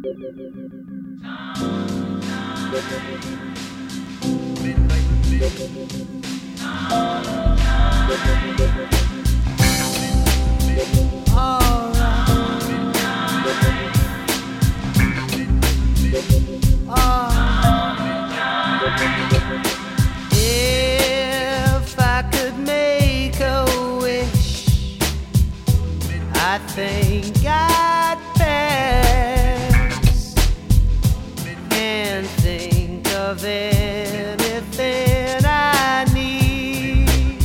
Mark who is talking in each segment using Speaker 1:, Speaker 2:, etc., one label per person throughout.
Speaker 1: If I could make a wish, I think I'd pass and think of anything I need.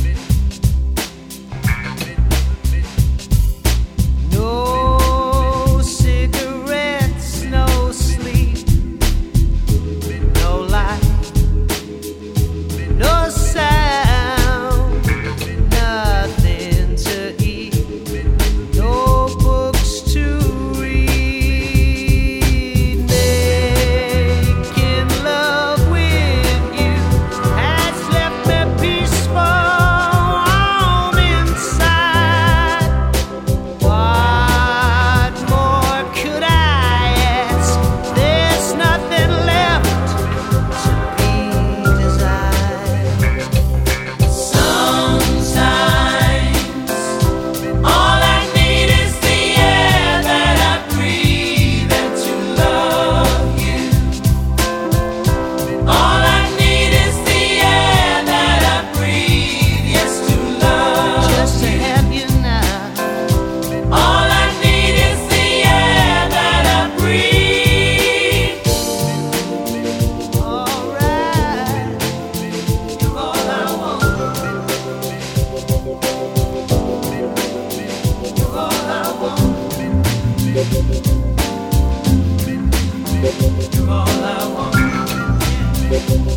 Speaker 1: No cigarettes, no sleep, no light, no sound, nothing to eat, no books to read. Making love with you has left me peaceful on inside. What more could I ask? There's nothing left to be desired.
Speaker 2: Sometimes all I need is the air that I breathe and to love you. All I need is the air that I breathe, yes, to love
Speaker 1: Just to
Speaker 2: you.
Speaker 1: have you now.
Speaker 2: All I need is the air that I breathe.
Speaker 1: Alright.
Speaker 2: You're all I want. You're all I want. You're all I want.